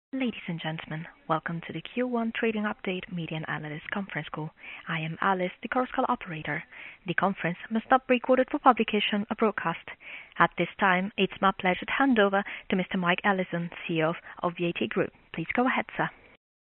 Ladies and gentlemen, welcome to the Q1 Trading Update Media and Analyst Conference Call. I am Alice, the Chorus Call operator. The conference must not be recorded for publication or broadcast. At this time, it's my pleasure to hand over to Mr. Mike Allison, CEO of VAT Group. Please go ahead, sir.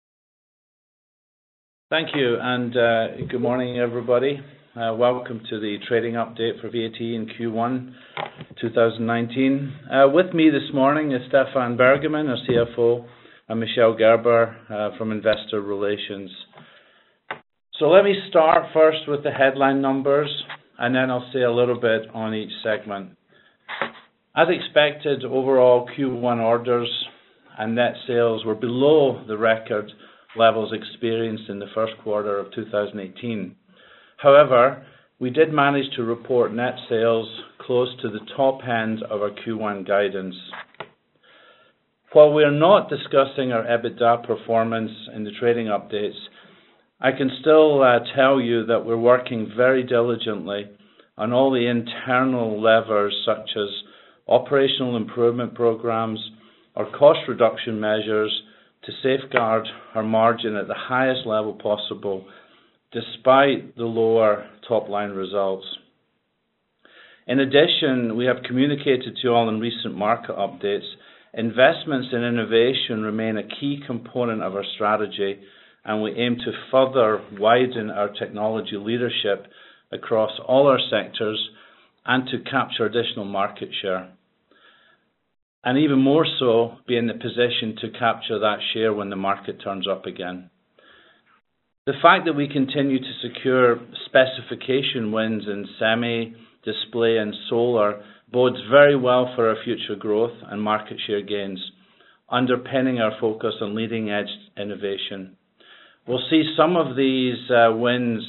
Thank you, and good morning, everybody. Welcome to the trading update for VAT in Q1 2019. With me this morning is Stefan Bergermann, our CFO, and Michelle Gerber from Investor Relations. So let me start first with the headline numbers, and then I'll say a little bit on each segment. As expected, overall Q1 orders and net sales were below the record levels experienced in the first quarter of 2018. However, we did manage to report net sales close to the top end of our Q1 guidance. While we are not discussing our EBITDA performance in the trading updates, I can still tell you that we're working very diligently on all the internal levers such as operational improvement programs or cost reduction measures to safeguard our margin at the highest level possible despite the lower top-line results. In addition, we have communicated to you all in recent market updates, investments in innovation remain a key component of our strategy, and we aim to further widen our technology leadership across all our sectors and to capture additional market share. And even more so, be in the position to capture that share when the market turns up again. The fact that we continue to secure specification wins in semi, display and solar bodes very well for our future growth and market share gains, underpinning our focus on leading edge innovation. We'll see some of these wins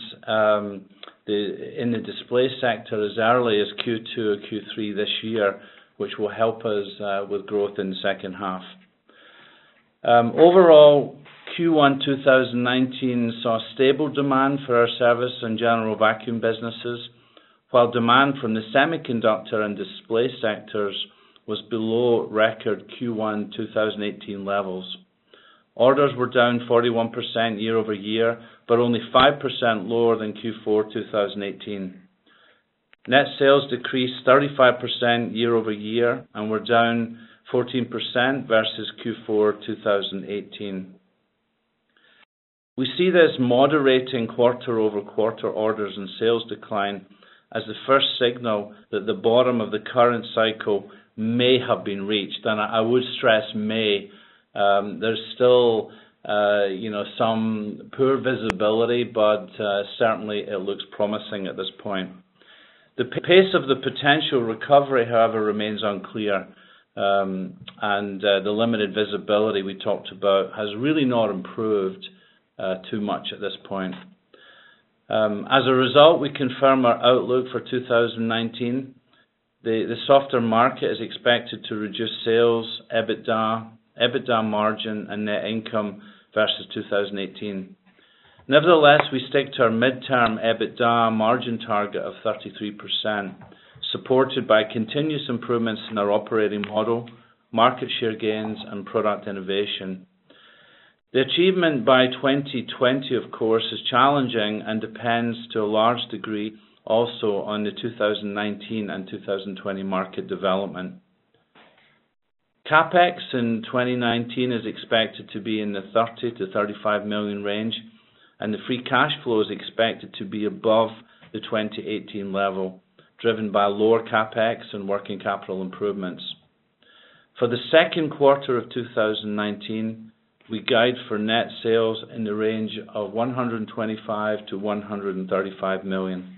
in the display sector as early as Q2 or Q3 this year, which will help us with growth in the second half. Overall, Q1 2019 saw stable demand for our service and general vacuum businesses, while demand from the semiconductor and display sectors was below record Q1 2018 levels. Orders were down 41% year over year, but only 5% lower than Q4 2018. Net sales decreased 35% year over year and were down 14% versus Q4 2018. We see this moderating quarter-over-quarter orders and sales decline as the first signal that the bottom of the current cycle may have been reached, and I would stress may. There's still some poor visibility, but certainly it looks promising at this point. The pace of the potential recovery, however, remains unclear, and the limited visibility we talked about has really not improved too much at this point. As a result, we confirm our outlook for 2019. The softer market is expected to reduce sales, EBITDA margin and net income versus 2018. Nevertheless, we stick to our midterm EBITDA margin target of 33%, supported by continuous improvements in our operating model, market share gains and product innovation. The achievement by 2020, of course, is challenging and depends to a large degree also on the 2019 and 2020 market development. CapEx in 2019 is expected to be in the 30 to 35 million range, and the free cash flow is expected to be above the 2018 level, driven by lower CapEx and working capital improvements. For the second quarter of 2019, we guide for net sales in the range of 125 to 135 million.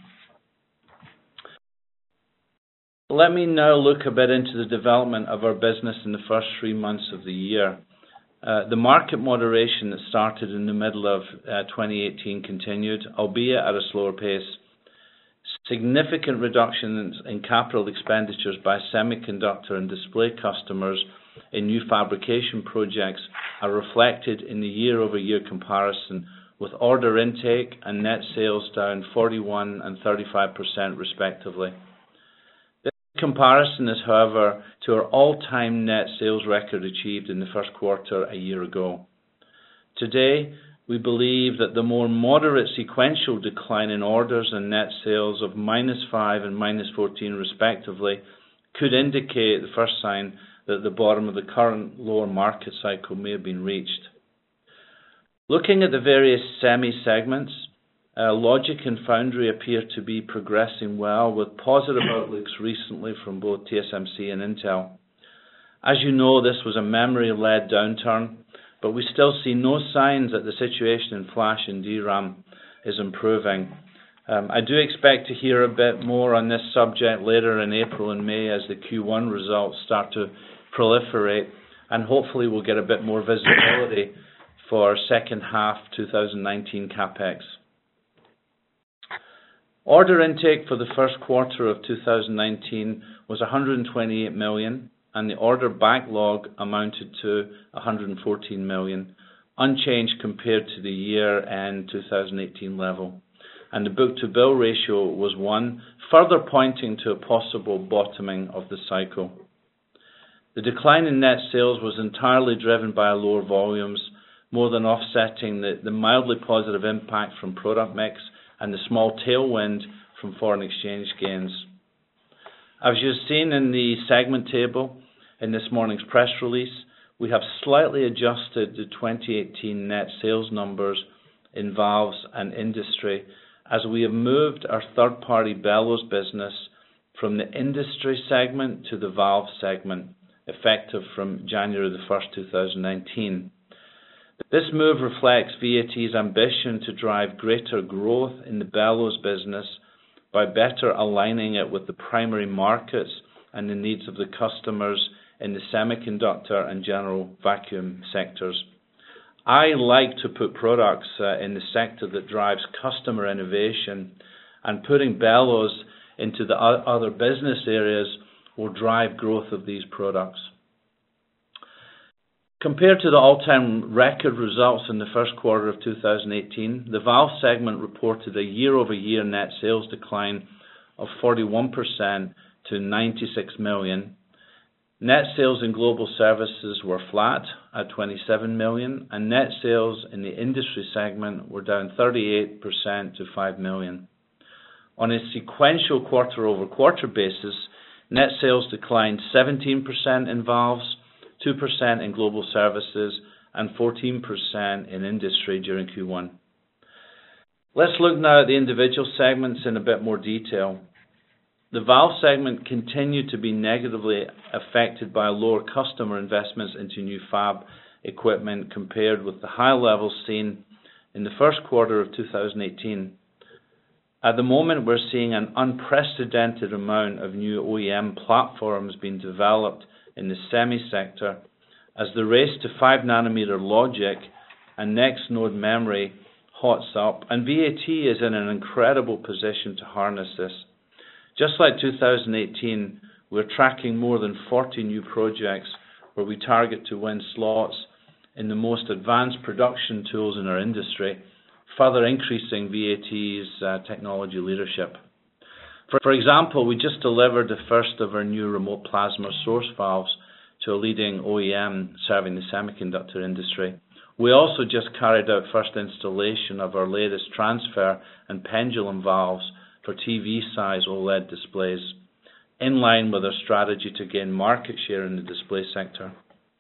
Let me now look a bit into the development of our business in the first 3 months of the year. The market moderation that started in the middle of 2018 continued, albeit at a slower pace. Significant reductions in capital expenditures by semiconductor and display customers in new fabrication projects are reflected in the year-over-year comparison, with order intake and net sales down 41% and 35% respectively. This comparison is, however, to our all-time net sales record achieved in the first quarter a year ago. Today, we believe that the more moderate sequential decline in orders and net sales of -5 and -14 respectively could indicate the first sign that the bottom of the current lower market cycle may have been reached. Looking at the various semi-segments, Logic and Foundry appear to be progressing well, with positive outlooks recently from both TSMC and Intel. As you know, this was a memory-led downturn, but we still see no signs that the situation in flash and DRAM is improving. I do expect to hear a bit more on this subject later in April and May as the Q1 results start to proliferate, and hopefully we'll get a bit more visibility for second half 2019 CapEx. Order intake for the first quarter of 2019 was 128 million, and the order backlog amounted to 114 million, unchanged compared to the year-end 2018 level. And the book-to-bill ratio was 1, further pointing to a possible bottoming of the cycle. The decline in net sales was entirely driven by lower volumes, more than offsetting the mildly positive impact from product mix and the small tailwind from foreign exchange gains. As you've seen in the segment table in this morning's press release, we have slightly adjusted the 2018 net sales numbers in valves and industry, as we have moved our third-party bellows business from the industry segment to the valve segment, effective from January the 1st, 2019. This move reflects VAT's ambition to drive greater growth in the bellows business by better aligning it with the primary markets and the needs of the customers in the semiconductor and general vacuum sectors. I like to put products in the sector that drives customer innovation, and putting bellows into the other business areas will drive growth of these products. Compared to the all-time record results in the first quarter of 2018, the valve segment reported a year-over-year net sales decline of 41% to 96 million. Net sales in global services were flat at 27 million, and net sales in the industry segment were down 38% to 5 million. On a sequential quarter-over-quarter basis, net sales declined 17% in valves, 2% in global services, and 14% in industry during Q1. Let's look now at the individual segments in a bit more detail. The valve segment continued to be negatively affected by lower customer investments into new fab equipment compared with the high levels seen in the first quarter of 2018. At the moment, we're seeing an unprecedented amount of new OEM platforms being developed in the semi-sector as the race to 5nm logic and next node memory hots up, and VAT is in an incredible position to harness this. Just like 2018, we're tracking more than 40 new projects where we target to win slots in the most advanced production tools in our industry, further increasing VAT's technology leadership. For example, we just delivered the first of our new remote plasma source valves to a leading OEM serving the semiconductor industry. We also just carried out first installation of our latest transfer and pendulum valves for TV-size OLED displays, in line with our strategy to gain market share in the display sector.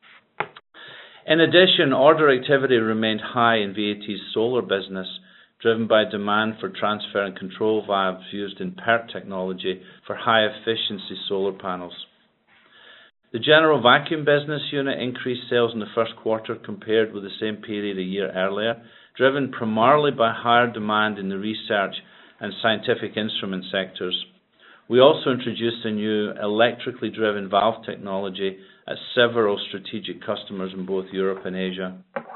In addition, order activity remained high in VAT's solar business, driven by demand for transfer and control valves used in PERC technology for high-efficiency solar panels. The general vacuum business unit increased sales in the first quarter compared with the same period a year earlier, driven primarily by higher demand in the research and scientific instrument sectors. We also introduced a new electrically driven valve technology at several strategic customers in both Europe and Asia.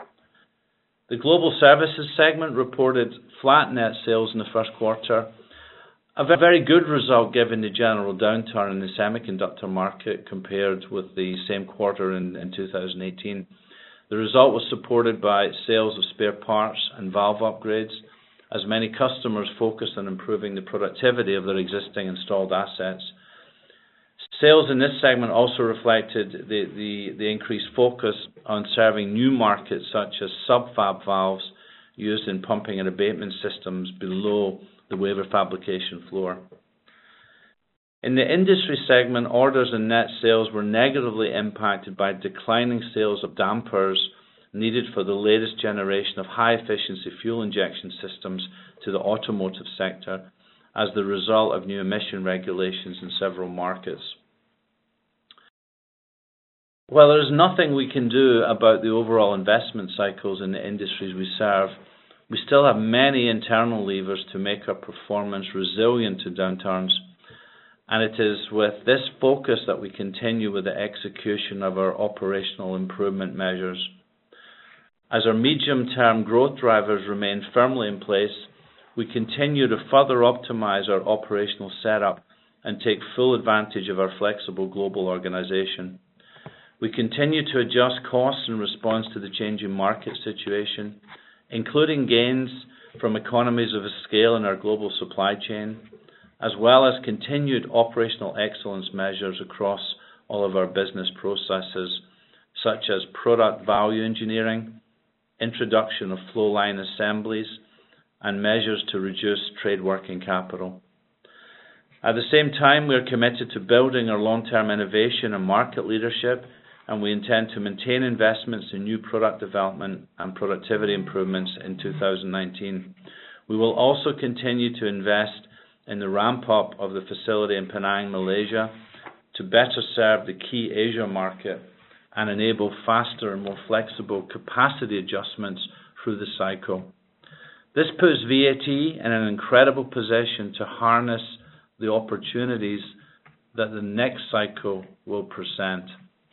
The global services segment reported flat net sales in the first quarter, a very good result given the general downturn in the semiconductor market compared with the same quarter in 2018. The result was supported by sales of spare parts and valve upgrades, as many customers focused on improving the productivity of their existing installed assets. Sales in this segment also reflected the increased focus on serving new markets such as sub-fab valves used in pumping and abatement systems below the wafer fabrication floor. In the industry segment, orders and net sales were negatively impacted by declining sales of dampers needed for the latest generation of high-efficiency fuel injection systems to the automotive sector as the result of new emission regulations in several markets. While there is nothing we can do about the overall investment cycles in the industries we serve, we still have many internal levers to make our performance resilient to downturns, and it is with this focus that we continue with the execution of our operational improvement measures. As our medium-term growth drivers remain firmly in place, we continue to further optimize our operational setup and take full advantage of our flexible global organization. We continue to adjust costs in response to the changing market situation, including gains from economies of scale in our global supply chain, as well as continued operational excellence measures across all of our business processes, such as product value engineering, introduction of flow line assemblies, and measures to reduce trade working capital. At the same time, we are committed to building our long-term innovation and market leadership, and we intend to maintain investments in new product development and productivity improvements in 2019. We will also continue to invest in the ramp-up of the facility in Penang, Malaysia, to better serve the key Asia market and enable faster and more flexible capacity adjustments through the cycle. This puts VAT in an incredible position to harness the opportunities that the next cycle will present.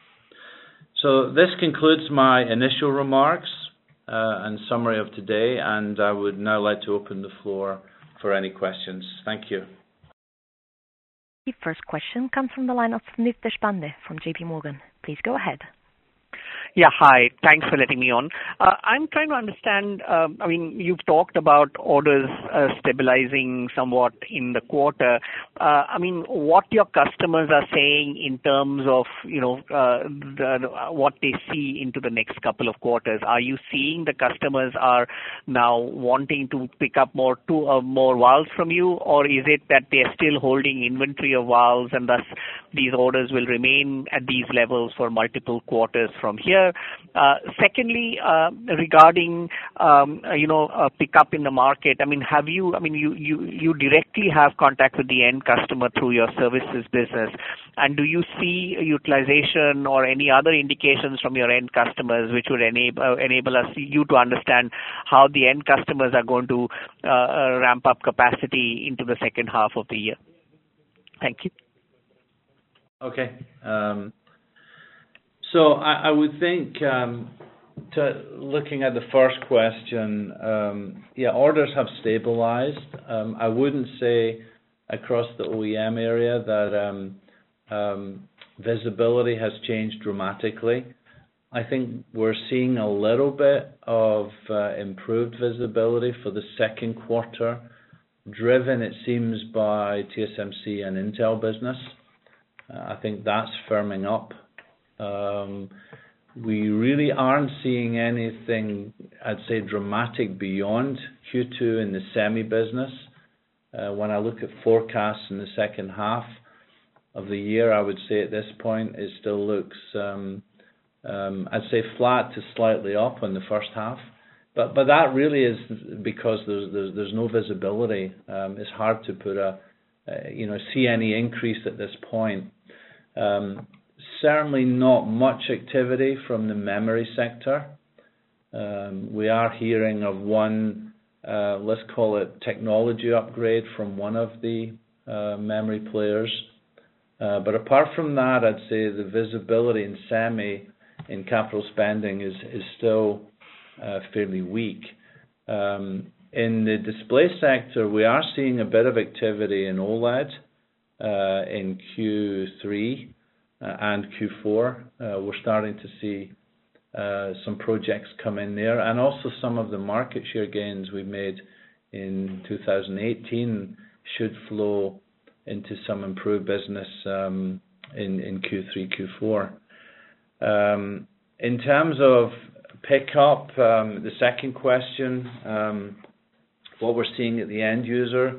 So this concludes my initial remarks and summary of today, and I would now like to open the floor for any questions. Thank you. The first question comes from the line of Sandeep Deshpande from JP Morgan. Please go ahead. Yeah, hi. Thanks for letting me on. I'm trying to understand, you've talked about orders stabilizing somewhat in the quarter. What your customers are saying in terms of, what they see into the next couple of quarters. Are you seeing the customers are now wanting to pick up more valves from you, or is it that they're still holding inventory of valves and thus these orders will remain at these levels for multiple quarters from here? Secondly, regarding pick up in the market, you directly have contact with the end customer through your services business, and do you see utilization or any other indications from your end customers which would enable you to understand how the end customers are going to ramp up capacity into the second half of the year? Thank you. Okay. So I would think, looking at the first question, orders have stabilized. I wouldn't say across the OEM area that visibility has changed dramatically. I think we're seeing a little bit of improved visibility for the second quarter, driven, it seems, by TSMC and Intel business. I think that's firming up. We really aren't seeing anything, I'd say, dramatic beyond Q2 in the semi business. When I look at forecasts in the second half of the year, I would say at this point it still looks, I'd say, flat to slightly up in the first half. But that really is because there's no visibility. It's hard to put see any increase at this point. Certainly not much activity from the memory sector. We are hearing of one, let's call it technology upgrade from one of the memory players. But apart from that, I'd say the visibility in semi, in capital spending is still fairly weak. In the display sector, we are seeing a bit of activity in OLED in Q3 and Q4. We're starting to see some projects come in there, and also some of the market share gains we made in 2018 should flow into some improved business in Q3, Q4. In terms of pickup, the second question, what we're seeing at the end user,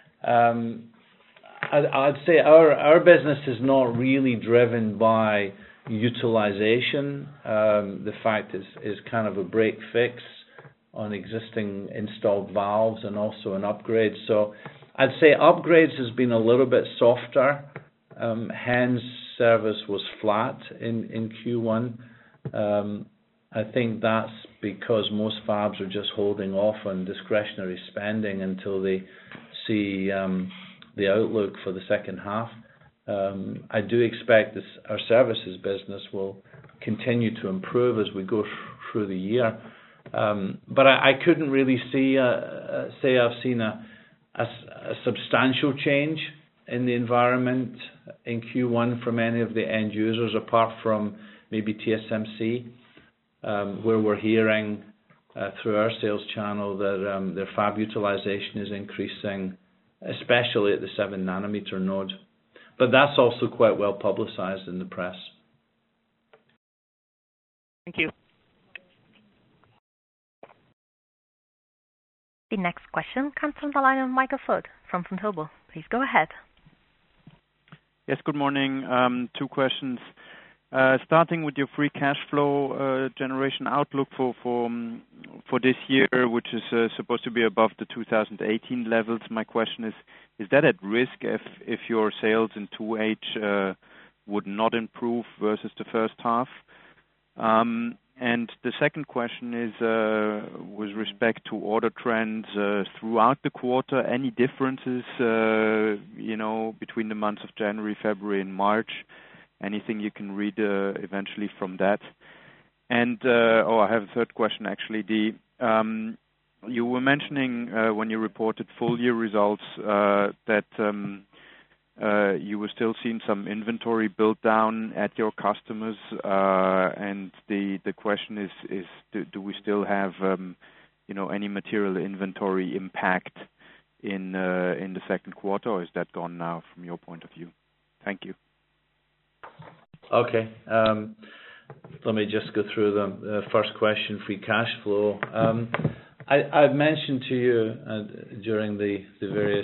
I'd say our business is not really driven by utilization. The fact is kind of a break fix on existing installed valves and also an upgrade. So I'd say upgrades has been a little bit softer. Hence, service was flat in Q1. I think that's because most fabs are just holding off on discretionary spending until they see the outlook for the second half. I do expect our services business will continue to improve as we go through the year. But I couldn't really say I've seen a substantial change in the environment in Q1 from any of the end users, apart from maybe TSMC, where we're hearing through our sales channel that their fab utilization is increasing, especially at the 7 nanometer node. But that's also quite well publicized in the press. Thank you. The next question comes from the line of Michael Foeth from Vontobel. Please go ahead. Yes, good morning. 2 questions. Starting with your free cash flow generation outlook for this year, which is supposed to be above the 2018 levels. My question is that at risk if your sales in 2H would not improve versus the first half? And the second question is with respect to order trends throughout the quarter. Any differences, between the months of January, February, and March? Anything you can read eventually from that? And I have a third question actually. You were mentioning when you reported full year results that you were still seeing some inventory built down at your customers, and the question is do we still have any material inventory impact in the second quarter, or is that gone now from your point of view? Thank you. Okay. Let me just go through them. The first question, free cash flow. I've mentioned to you during the various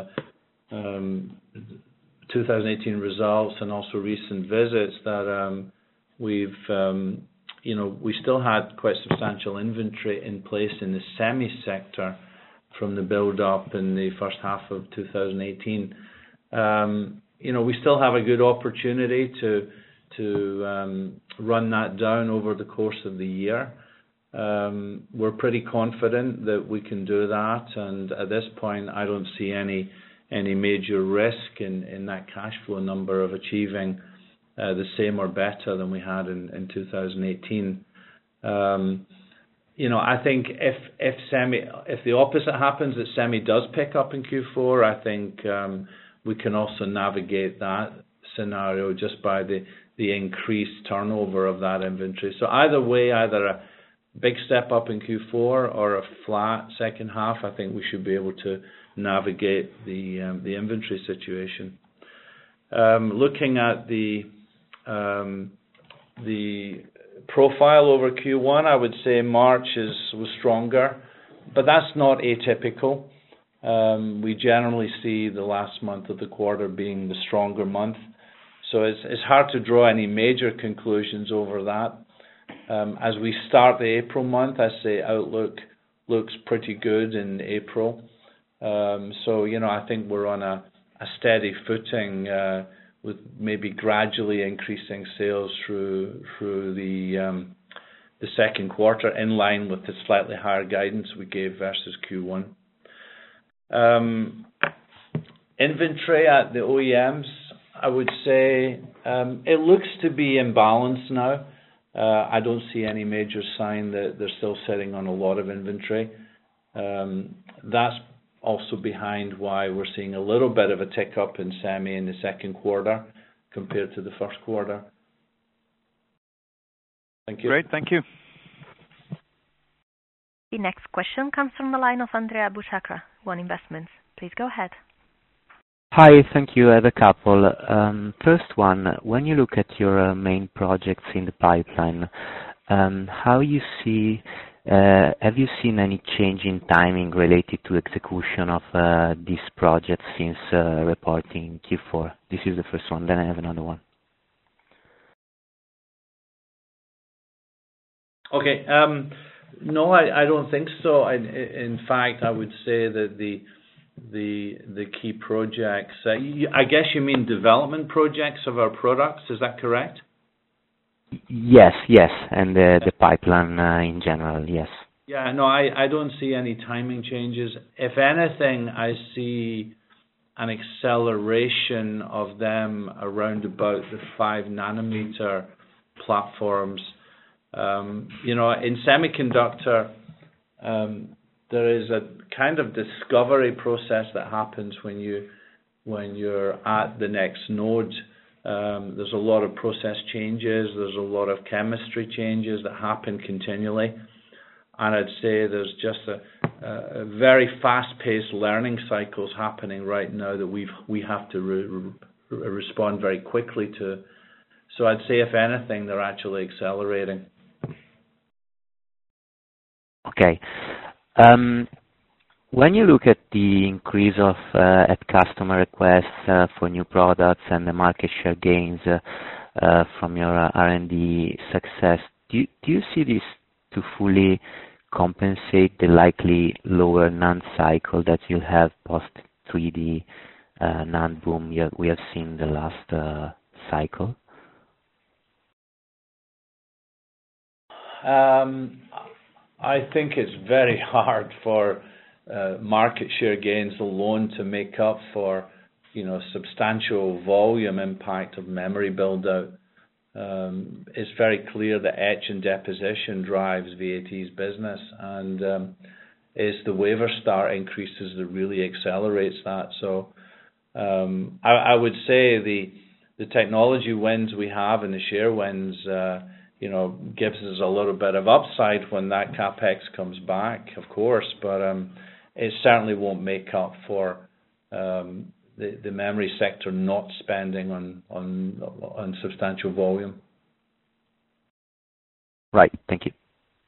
2018 results and also recent visits that we still had quite substantial inventory in place in the semi sector from the build up in the first half of 2018. We still have a good opportunity to run that down over the course of the year. We're pretty confident that we can do that, and at this point I don't see any major risk in that cash flow number of achieving the same or better than we had in 2018. I think if the opposite happens, that semi does pick up in Q4, I think we can also navigate that scenario just by the increased turnover of that inventory. So either way, either a big step up in Q4 or a flat second half, I think we should be able to navigate the inventory situation. Looking at the profile over Q1, I would say March was stronger, but that's not atypical. We generally see the last month of the quarter being the stronger month. So it's hard to draw any major conclusions over that. As we start the April month, I say outlook looks pretty good in April. So I think we're on a steady footing with maybe gradually increasing sales through the second quarter, in line with the slightly higher guidance we gave versus Q1. Inventory at the OEMs, I would say it looks to be in balance now. I don't see any major sign that they're still sitting on a lot of inventory. That's also behind why we're seeing a little bit of a tick up in semi in the second quarter compared to the first quarter. Thank you. Great, thank you. The next question comes from the line of Andrea Buchakra, One Investments. Please go ahead. Hi, thank you. I have a couple. First one, when you look at your main projects in the pipeline, how you see, have you seen any change in timing related to execution of these projects since reporting Q4? This is the first one, then I have another one. Okay. No, I don't think so. In fact, I would say that the key projects, I guess you mean development projects of our products, is that correct? Yes, and the pipeline in general, yes. Yeah, no, I don't see any timing changes. If anything, I see an acceleration of them around about the 5 nanometer platforms. In semiconductor, there is a kind of discovery process that happens when you're at the next node. There's a lot of process changes, there's a lot of chemistry changes that happen continually, and I'd say there's just a very fast-paced learning cycles happening right now that we have to respond very quickly to. So I'd say, if anything, they're actually accelerating. Okay. When you look at the increase of at customer requests for new products and the market share gains from your R&D success, do you see this to fully compensate the likely lower NAND cycle that you'll have post 3D NAND boom we have seen the last cycle? I think it's very hard for market share gains alone to make up for, substantial volume impact of memory build out. It's very clear that etch and deposition drives VAT's business, and it's the wafer start increases that really accelerates that. So I would say the technology wins we have and the share wins gives us a little bit of upside when that capex comes back, of course, but it certainly won't make up for the memory sector not spending on substantial volume. Right. Thank you.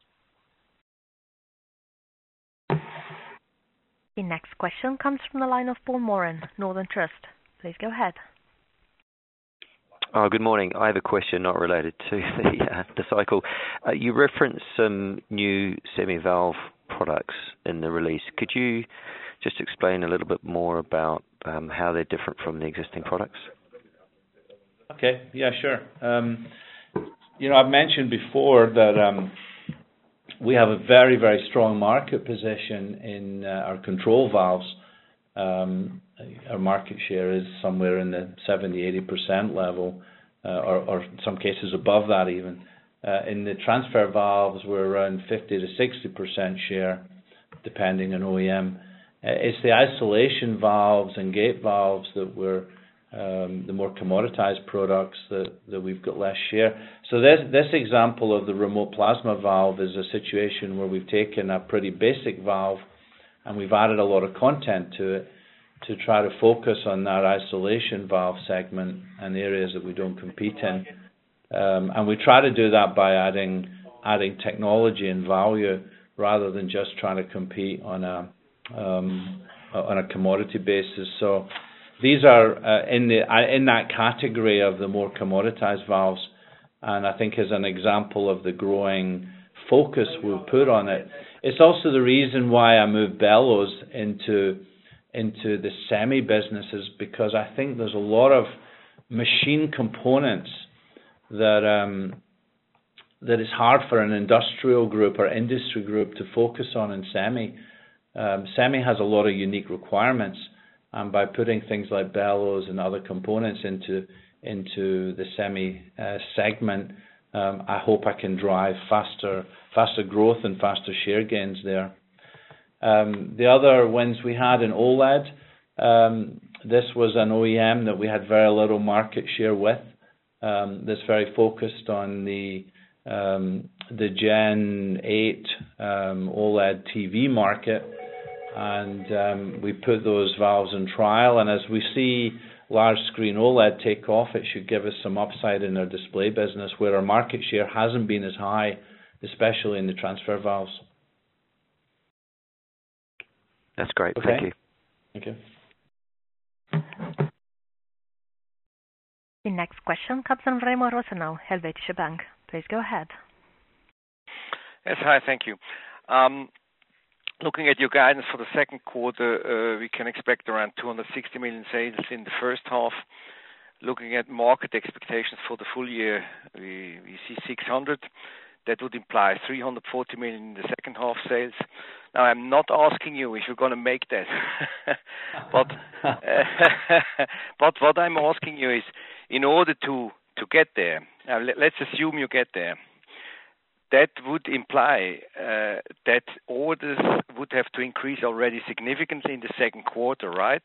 The next question comes from the line of Paul Moran, Northern Trust. Please go ahead. Good morning. I have a question not related to the cycle. You referenced some new semi-valve products in the release. Could you just explain a little bit more about how they're different from the existing products? Okay. Yeah, sure. I've mentioned before that we have a very, very strong market position in our control valves. Our market share is somewhere in the 70-80% level, or in some cases above that even. In the transfer valves, we're around 50-60% share, depending on OEM. It's the isolation valves and gate valves that we're the more commoditized products that we've got less share. So this example of the remote plasma valve is a situation where we've taken a pretty basic valve and we've added a lot of content to it to try to focus on that isolation valve segment and the areas that we don't compete in. And we try to do that by adding technology and value rather than just trying to compete on a commodity basis. So these are in that category of the more commoditized valves, and I think as an example of the growing focus we'll put on it. It's also the reason why I moved bellows into the semi businesses, because I think there's a lot of machine components that is hard for an industrial group or industry group to focus on in semi. Semi has a lot of unique requirements, and by putting things like bellows and other components into the semi segment, I hope I can drive faster growth and faster share gains there. The other wins we had in OLED, this was an OEM that we had very little market share with. That's very focused on the Gen 8 OLED TV market, and we put those valves in trial. And as we see large screen OLED take off, it should give us some upside in our display business, where our market share hasn't been as high, especially in the transfer valves. That's great. Okay. Thank you. Thank you. The next question comes from Remo Rosenau, Helvetische Bank. Please go ahead. Yes, hi, thank you. Looking at your guidance for the second quarter, we can expect around 260 million sales in the first half. Looking at market expectations for the full year, we see 600. That would imply 340 million in the second half sales. Now, I'm not asking you if you're going to make that, but what I'm asking you is, in order to get there, let's assume you get there, that would imply that orders would have to increase already significantly in the second quarter, right?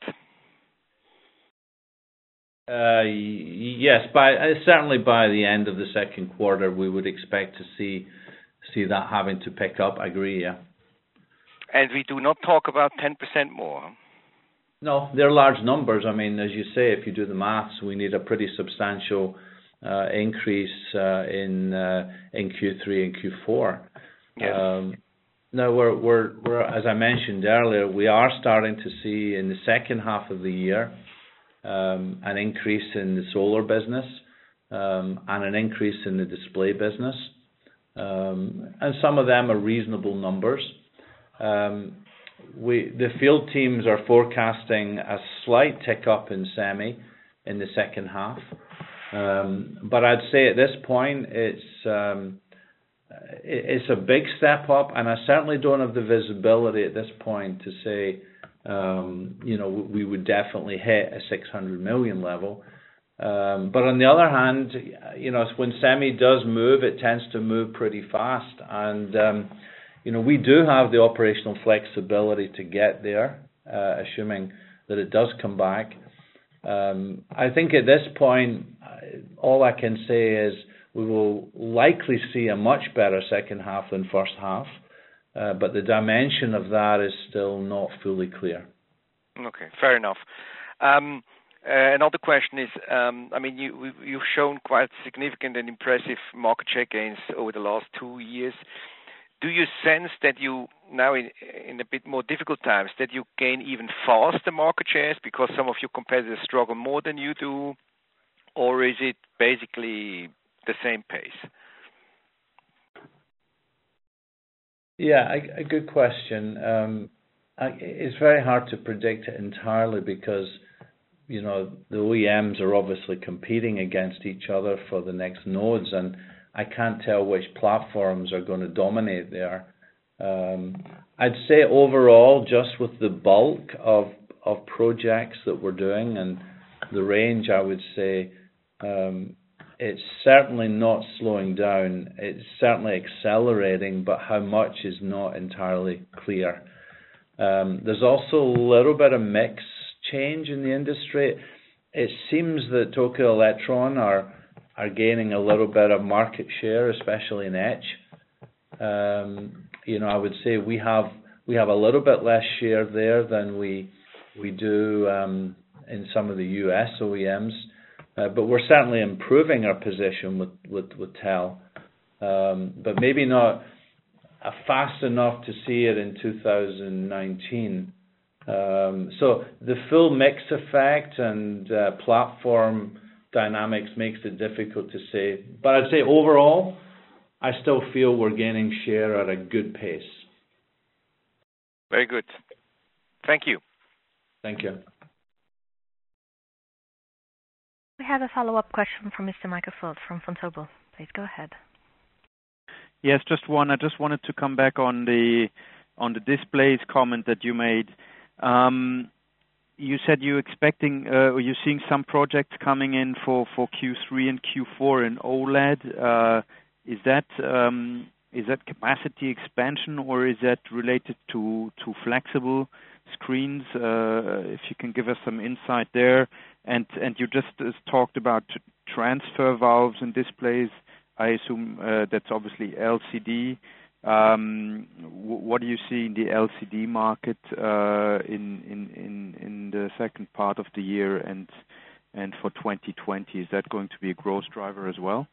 Yes, certainly by the end of the second quarter, we would expect to see that having to pick up. I agree, yeah. And we do not talk about 10% more. No, they're large numbers. I mean, as you say, if you do the maths, we need a pretty substantial increase in Q3 and Q4. Yes. Now, we're as I mentioned earlier, we are starting to see in the second half of the year an increase in the solar business and an increase in the display business, and some of them are reasonable numbers. The field teams are forecasting a slight tick up in semi in the second half, but I'd say at this point it's a big step up, and I certainly don't have the visibility at this point to say we would definitely hit a 600 million level. But on the other hand, when semi does move, it tends to move pretty fast, and we do have the operational flexibility to get there, assuming that it does come back. I think at this point, all I can say is we will likely see a much better second half than first half, but the dimension of that is still not fully clear. Okay, fair enough. Another question is, you've shown quite significant and impressive market share gains over the last 2 years. Do you sense that you now in a bit more difficult times that you gain even faster market shares because some of your competitors struggle more than you do, or is it basically the same pace? Yeah, a good question. It's very hard to predict it entirely because the OEMs are obviously competing against each other for the next nodes, and I can't tell which platforms are going to dominate there. I'd say overall, just with the bulk of projects that we're doing and the range, I would say it's certainly not slowing down. It's certainly accelerating, but how much is not entirely clear. There's also a little bit of mix change in the industry. It seems that Tokyo Electron are gaining a little bit of market share, especially in etch. I would say we have a little bit less share there than we do in some of the US OEMs, but we're certainly improving our position with TEL, but maybe not fast enough to see it in 2019. So the full mix effect and platform dynamics makes it difficult to say. But I'd say overall, I still feel we're gaining share at a good pace. Very good. Thank you. Thank you. We have a follow-up question from Mr. Michael Foeth from Vontobel. Please go ahead. Yes, just one. I just wanted to come back on the displays comment that you made. You said you're expecting, you're seeing some projects coming in for Q3 and Q4 in OLED. Is that capacity expansion, or is that related to flexible screens? If you can give us some insight there. And you just talked about transfer valves and displays. I assume that's obviously LCD. What do you see in the LCD market in the second part of the year and for 2020? Is that going to be a growth driver as well?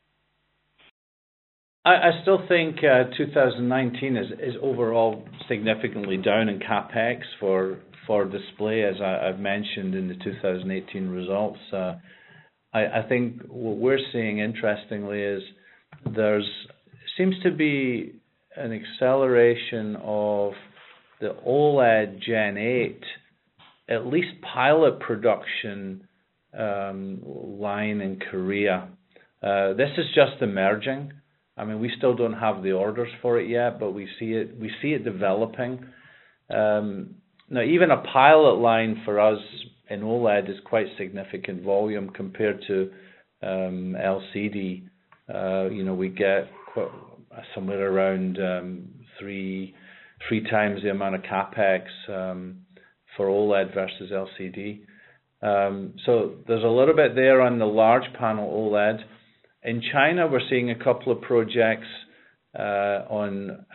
I still think 2019 is overall significantly down in capex for display, as I've mentioned in the 2018 results. I think what we're seeing, interestingly, is seems to be an acceleration of the OLED Gen 8, at least pilot production line in Korea. This is just emerging. I mean, we still don't have the orders for it yet, but we see it developing. Now, even a pilot line for us in OLED is quite significant volume compared to LCD. We get somewhere around three times the amount of capex for OLED versus LCD. So there's a little bit there on the large panel OLED. In China, we're seeing a couple of projects on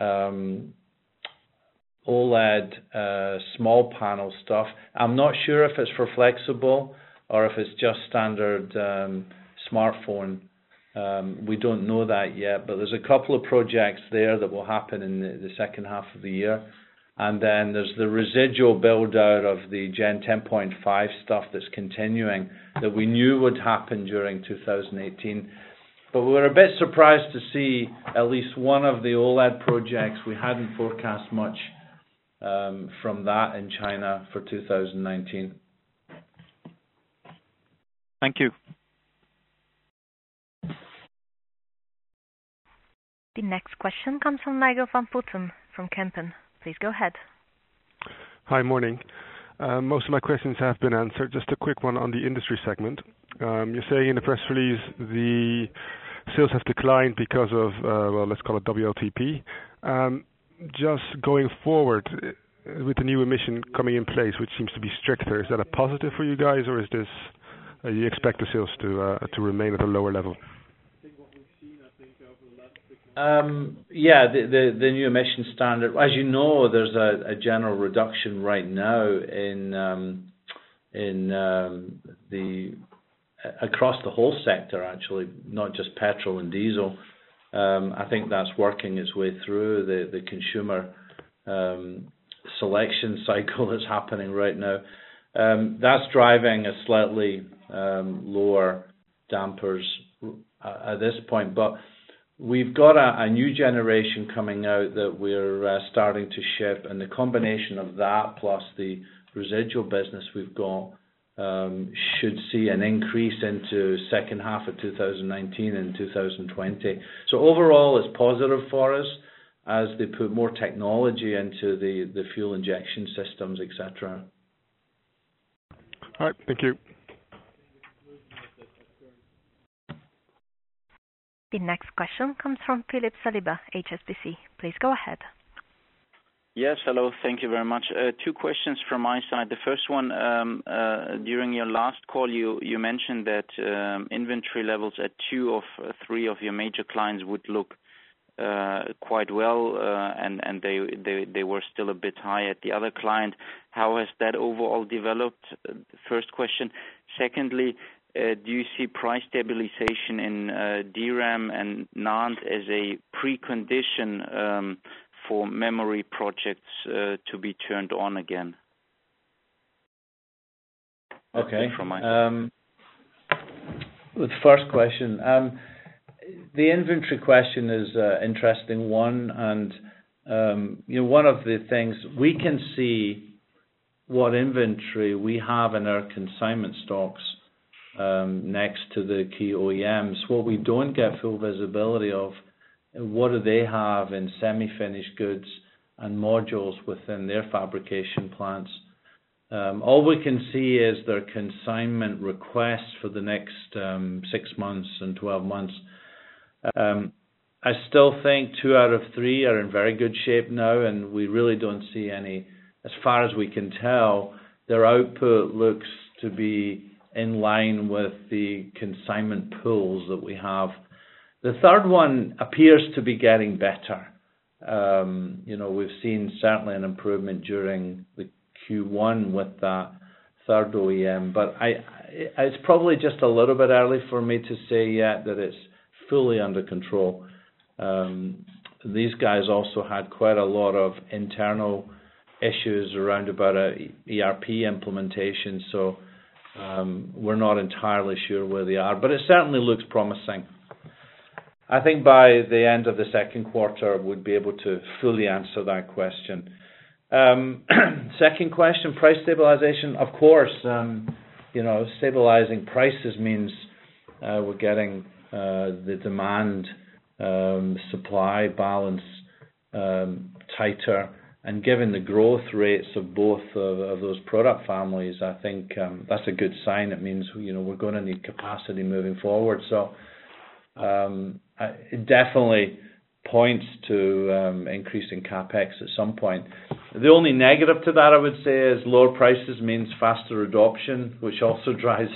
OLED small panel stuff. I'm not sure if it's for flexible or if it's just standard smartphone. We don't know that yet, but there's a couple of projects there that will happen in the second half of the year. And then there's the residual build out of the Gen 10.5 stuff that's continuing that we knew would happen during 2018. But we were a bit surprised to see at least one of the OLED projects. We hadn't forecast much from that in China for 2019. Thank you. The next question comes from Nigel van Putten from Kempen. Please go ahead. Hi, morning. Most of my questions have been answered. Just a quick one on the industry segment. You're saying in the press release the sales have declined because of, let's call it WLTP. Just going forward, with the new emission coming in place, which seems to be stricter, is that a positive for you guys, or is this you expect the sales to remain at a lower level? The new emission standard. As you know, there's a general reduction right now in the across the whole sector, actually, not just petrol and diesel. I think that's working its way through the consumer selection cycle that's happening right now. That's driving a slightly lower dampers at this point, but we've got a new generation coming out that we're starting to ship, and the combination of that plus the residual business we've got should see an increase into second half of 2019 and 2020. So overall, it's positive for us as they put more technology into the fuel injection systems, etc. All right, thank you. The next question comes from Philip Saliba, HSBC. Please go ahead. Yes, hello. Thank you very much. Two questions from my side. The first one, during your last call, you mentioned that inventory levels at 2 of 3 of your major clients would look quite well, and they were still a bit high at the other client. How has that overall developed? First question. Secondly, do you see price stabilization in DRAM and NAND as a precondition for memory projects to be turned on again? Okay. With the first question, the inventory question is an interesting one, and one of the things we can see what inventory we have in our consignment stocks next to the key OEMs. What we don't get full visibility of, what do they have in semi-finished goods and modules within their fabrication plants. All we can see is their consignment requests for the next 6 months and 12 months. I still think 2 out of 3 are in very good shape now, and we really don't see any, as far as we can tell, their output looks to be in line with the consignment pools that we have. The third one appears to be getting better. We've seen certainly an improvement during the Q1 with that third OEM, but it's probably just a little bit early for me to say yet that it's fully under control. These guys also had quite a lot of internal issues around about a ERP implementation, so we're not entirely sure where they are, but it certainly looks promising. I think by the end of the second quarter, we'd be able to fully answer that question. Second question, price stabilization. Of course, stabilizing prices means we're getting the demand supply balance tighter, and given the growth rates of both of those product families, I think that's a good sign. It means we're going to need capacity moving forward. So it definitely points to increasing capex at some point. The only negative to that, I would say, is lower prices means faster adoption, which also drives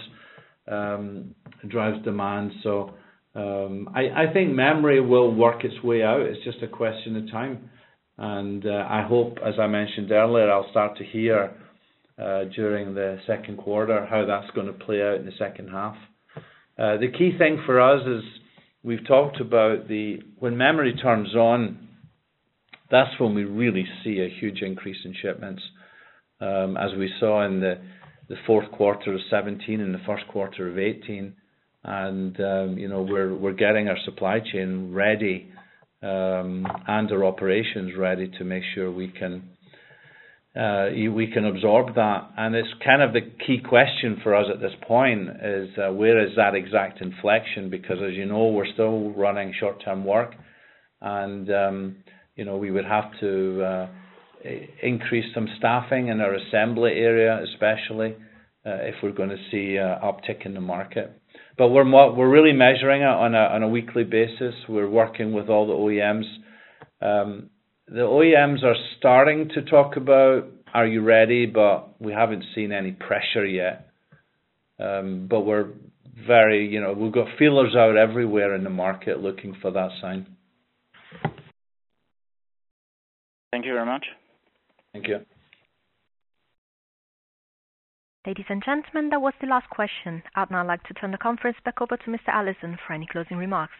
demand. So I think memory will work its way out. It's just a question of time. And I hope, as I mentioned earlier, I'll start to hear during the second quarter how that's going to play out in the second half. The key thing for us is we've talked about when memory turns on, that's when we really see a huge increase in shipments, as we saw in the fourth quarter of 17 and the first quarter of 18. And we're getting our supply chain ready and our operations ready to make sure we can absorb that. And it's kind of the key question for us at this point is where is that exact inflection? Because as you know, we're still running short-term work, and we would have to increase some staffing in our assembly area, especially if we're going to see an uptick in the market. But we're really measuring it on a weekly basis. We're working with all the OEMs. The OEMs are starting to talk about, are you ready? But we haven't seen any pressure yet. But we're we've got feelers out everywhere in the market looking for that sign. Thank you very much. Thank you. Ladies and gentlemen, that was the last question. I'd now like to turn the conference back over to Mr. Allison for any closing remarks.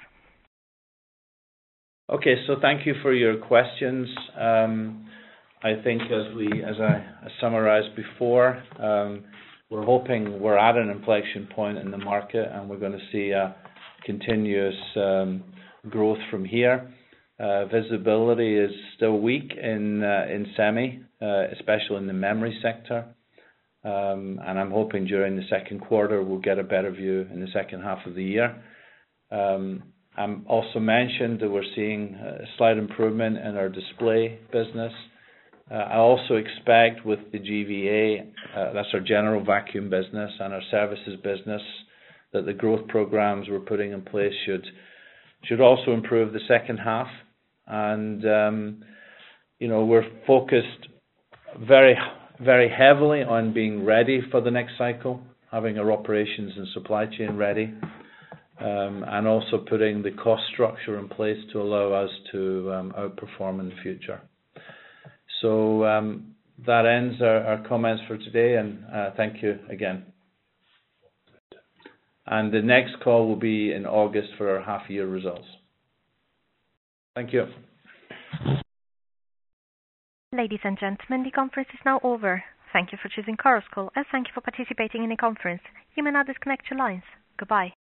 Okay, so thank you for your questions. I think as I summarized before, we're hoping we're at an inflection point in the market, and we're going to see a continuous growth from here. Visibility is still weak in semi, especially in the memory sector. And I'm hoping during the second quarter we'll get a better view in the second half of the year. I'm also mentioned that we're seeing a slight improvement in our display business. I also expect with the GVA, that's our general vacuum business, and our services business, that the growth programs we're putting in place should also improve the second half. And we're focused very very heavily on being ready for the next cycle, having our operations and supply chain ready, and also putting the cost structure in place to allow us to outperform in the future. So that ends our comments for today, and thank you again. And the next call will be in August for our half-year results. Thank you. Ladies and gentlemen, the conference is now over. Thank you for choosing Chorus Call, and thank you for participating in the conference. You may now disconnect your lines. Goodbye.